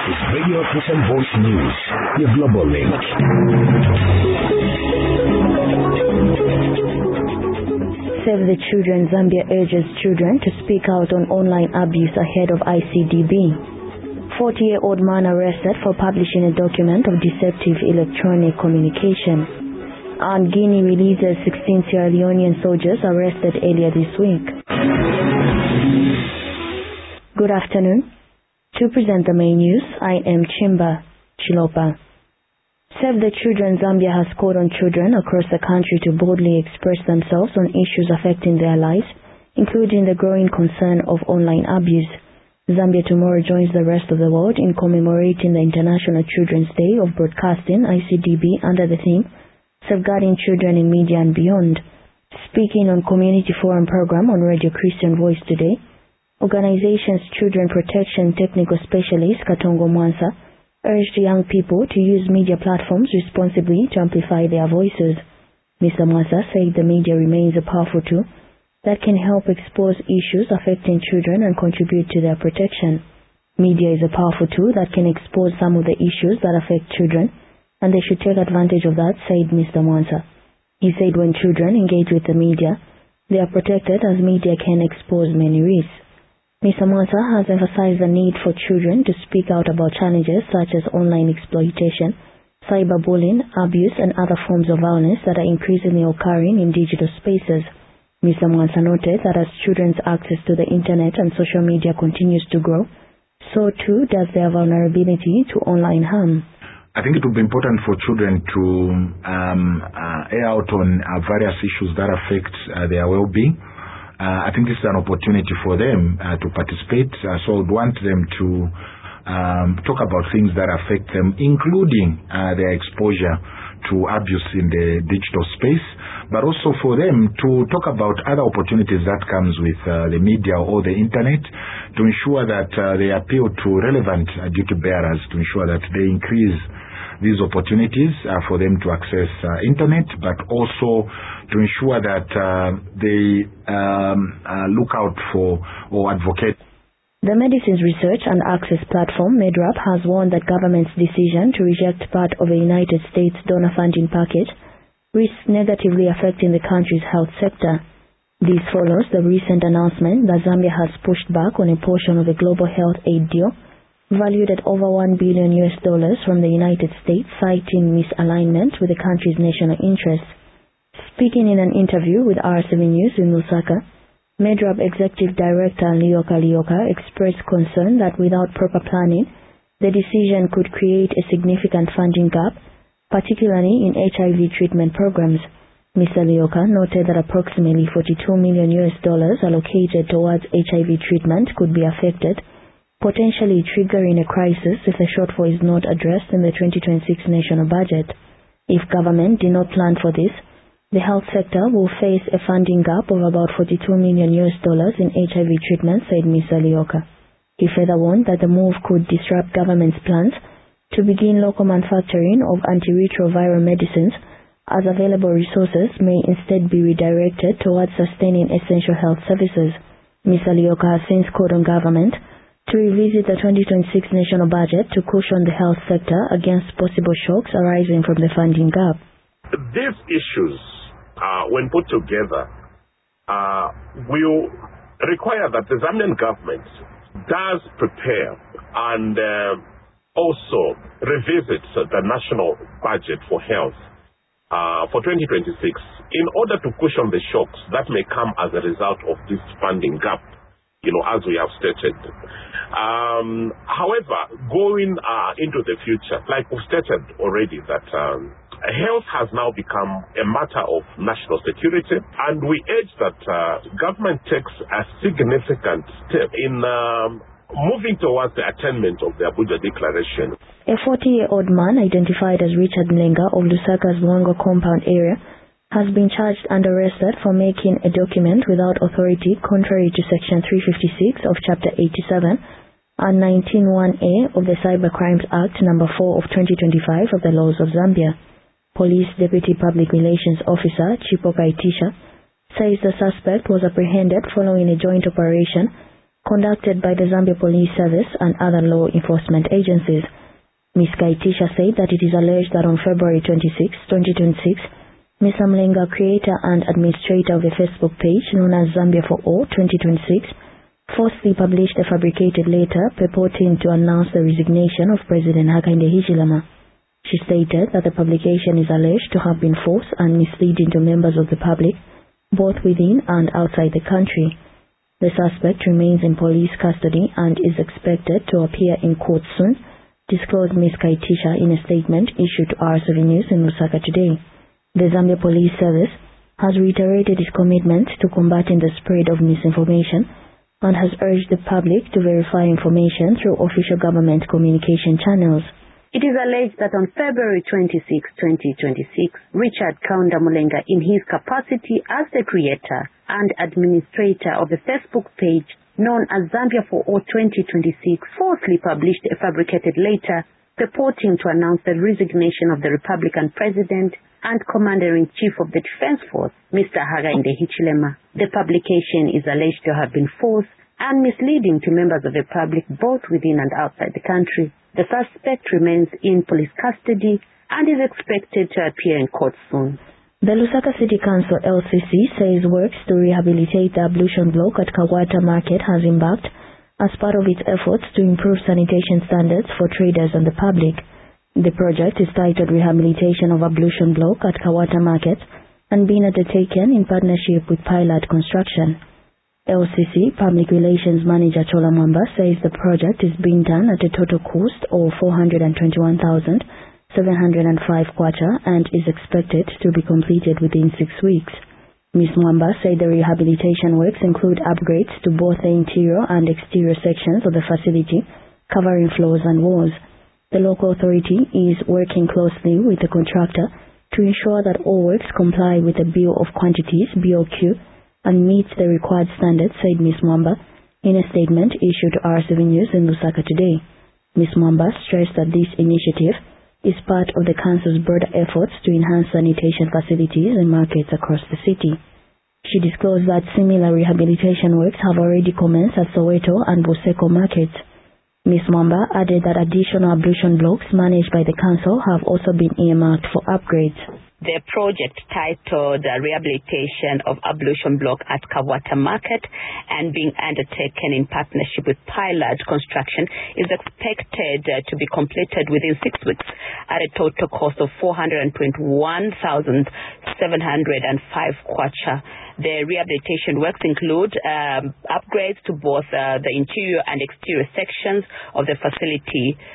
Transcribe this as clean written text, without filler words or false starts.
is Radio African Voice News, your global link. Save the Children Zambia urges children to speak out on online abuse ahead of ICDB. 40-year-old man arrested for publishing a document of deceptive electronic communication. And Guinea releases 16 Sierra Leonean soldiers arrested earlier this week. Good afternoon. To present the main news, I am Chimba Chilopa. Save the Children Zambia has called on children across the country to boldly express themselves on issues affecting their lives, including the growing concern of online abuse. Zambia tomorrow joins the rest of the world in commemorating the International Children's Day of Broadcasting (ICDB) under the theme Safeguarding Children in Media and Beyond. Speaking on Community Forum program on Radio Christian Voice today, organization's Children Protection Technical Specialist Katongo Mwansa urged young people to use media platforms responsibly to amplify their voices. Mr. Mwansa said the media remains a powerful tool that can help expose issues affecting children and contribute to their protection. Media is a powerful tool that can expose some of the issues that affect children, and they should take advantage of that, said Mr. Mwansa. He said when children engage with the media, they are protected as media can expose many risks. Mr. Mwansa has emphasized the need for children to speak out about challenges such as online exploitation, cyberbullying, abuse, and other forms of violence that are increasingly occurring in digital spaces. Mr. Mwansa noted that as children's access to the internet and social media continues to grow, so too does their vulnerability to online harm. I think it would be important for children to air out on various issues that affect their well-being. I think this is an opportunity for them to participate. So I would want them to talk about things that affect them, including their exposure to abuse in the digital space, but also for them to talk about other opportunities that comes with the media or the internet, to ensure that they appeal to relevant duty bearers, to ensure that they increase these opportunities for them to access internet, but also to ensure that they look out for or advocate. The Medicines Research and Access Platform, MEDRAP, has warned that government's decision to reject part of a United States donor funding package risks negatively affecting the country's health sector. This follows the recent announcement that Zambia has pushed back on a portion of a global health aid deal valued at over $1 billion from the United States, citing misalignment with the country's national interests. Speaking in an interview with R7 News in Lusaka, MEDRAP Executive Director Lioka expressed concern that without proper planning, the decision could create a significant funding gap, particularly in HIV treatment programs. Mr. Lioka noted that approximately $42 million allocated towards HIV treatment could be affected, potentially triggering a crisis if the shortfall is not addressed in the 2026 national budget. If government did not plan for this, the health sector will face a funding gap of about $42 million in HIV treatment, said Mr. Lioka. He further warned that the move could disrupt government's plans to begin local manufacturing of antiretroviral medicines, as available resources may instead be redirected towards sustaining essential health services. Mr. Lioka has since called on government to revisit the 2026 national budget to cushion the health sector against possible shocks arising from the funding gap. These issues, when put together, will require that the Zambian government does prepare and also revisit the national budget for health for 2026 in order to cushion the shocks that may come as a result of this funding gap, as we have stated. However, going into the future, like we stated already, that health has now become a matter of national security, and we urge that government takes a significant step in moving towards the attainment of the Abuja Declaration. A 40-year-old man identified as Richard Mlenga of Lusaka's Mwango compound area has been charged and arrested for making a document without authority contrary to Section 356 of Chapter 87 and 19(1)(a) of the Cybercrimes Act No. 4 of 2025 of the laws of Zambia. Police Deputy Public Relations Officer Chipo Kaitisha says the suspect was apprehended following a joint operation conducted by the Zambia Police Service and other law enforcement agencies. Ms. Kaitisha said that it is alleged that on February 26, 2026, Ms. Mlenga, creator and administrator of a Facebook page known as Zambia for All 2026, falsely published a fabricated letter purporting to announce the resignation of President Hakainde Hichilema. She stated that the publication is alleged to have been false and misleading to members of the public, both within and outside the country. The suspect remains in police custody and is expected to appear in court soon, disclosed Ms. Kaitisha in a statement issued to RCV News in Lusaka today. The Zambia Police Service has reiterated its commitment to combating the spread of misinformation and has urged the public to verify information through official government communication channels. It is alleged that on February 26, 2026, Richard Kaunda Mulenga, in his capacity as the creator and administrator of the Facebook page known as Zambia for All 2026, falsely published a fabricated letter purporting to announce the resignation of the Republican President and Commander-in-Chief of the Defense Force, Mr. Hakainde Hichilema. The publication is alleged to have been false and misleading to members of the public both within and outside the country. The suspect remains in police custody and is expected to appear in court soon. The Lusaka City Council LCC says works to rehabilitate the ablution block at Kawata Market has embarked as part of its efforts to improve sanitation standards for traders and the public. The project is titled Rehabilitation of Ablution Block at Kawata Market and being undertaken in partnership with Pilot Construction. LCC Public Relations Manager Chola Mwamba says the project is being done at a total cost of 421,705 kwacha and is expected to be completed within 6 weeks. Ms. Mwamba said the rehabilitation works include upgrades to both the interior and exterior sections of the facility, covering floors and walls. The local authority is working closely with the contractor to ensure that all works comply with the Bill of Quantities (BOQ) and meets the required standards, said Ms. Mwamba in a statement issued to RCV News in Lusaka today. Ms. Mwamba stressed that this initiative is part of the Council's broader efforts to enhance sanitation facilities and markets across the city. She disclosed that similar rehabilitation works have already commenced at Soweto and Buseko markets. Ms. Mwamba added that additional ablution blocks managed by the Council have also been earmarked for upgrades. The project titled Rehabilitation of Ablution Block at Kawata Market and being undertaken in partnership with Pilot Construction is expected to be completed within 6 weeks at a total cost of 421,705 kwacha. The rehabilitation works include upgrades to both the interior and exterior sections of the facility,